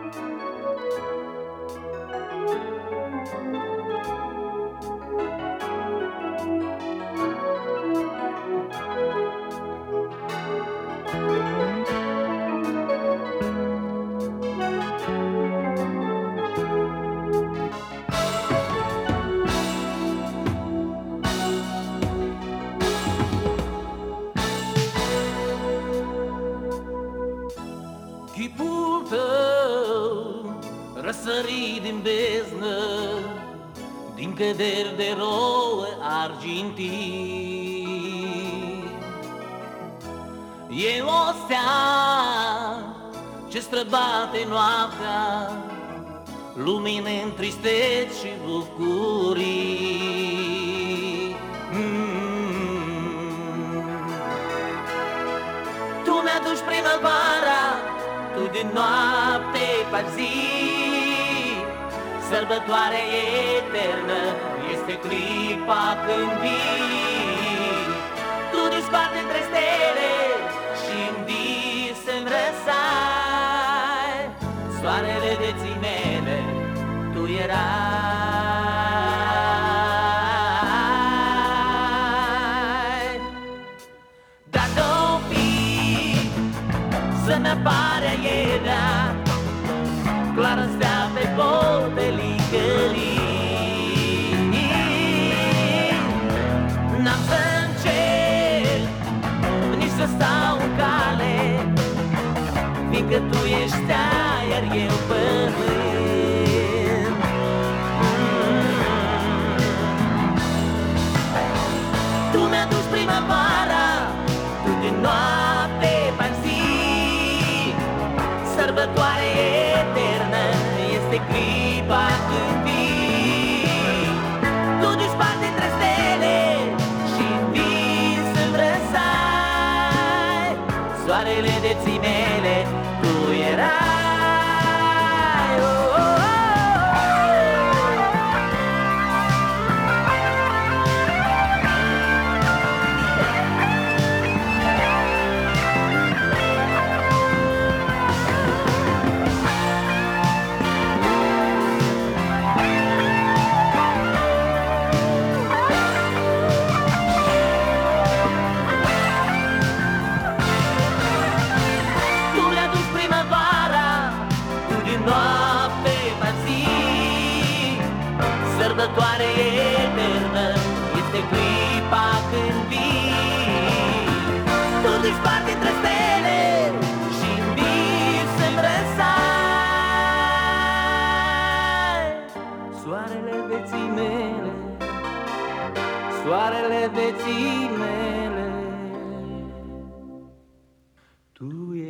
Chipul tău răsărit din beznă, din căderi de rouă argintii. E o stea ce străbate noaptea, lumine în tristeți și bucurii. Tu mi-aduci primăvara, tu din noapte faci zi. Sărbătoare eternă este clipa când vii. Tu dispari între stele și-n vis îmi răsai. Soarele vieții mele, tu erai. Dar n-o fi să-mi apare iedea, clară stea pe potelicării. N-am să încerc nici să stau în cale, fiindcă tu ești aer, iar eu pământ. Tu mi-aduci primăvara, tu din noapte faci zi. Sărbătoare eternă este clipa când vii. Tu dispari dintre stele și-n vis îmi răsai. Soarele vieții mele, tu erai. Sărbătoare eternă este clipa când vii. Tu dispari dintre stele și-n vis îmi răsai. Soarele vieții mele, soarele vieții mele, tu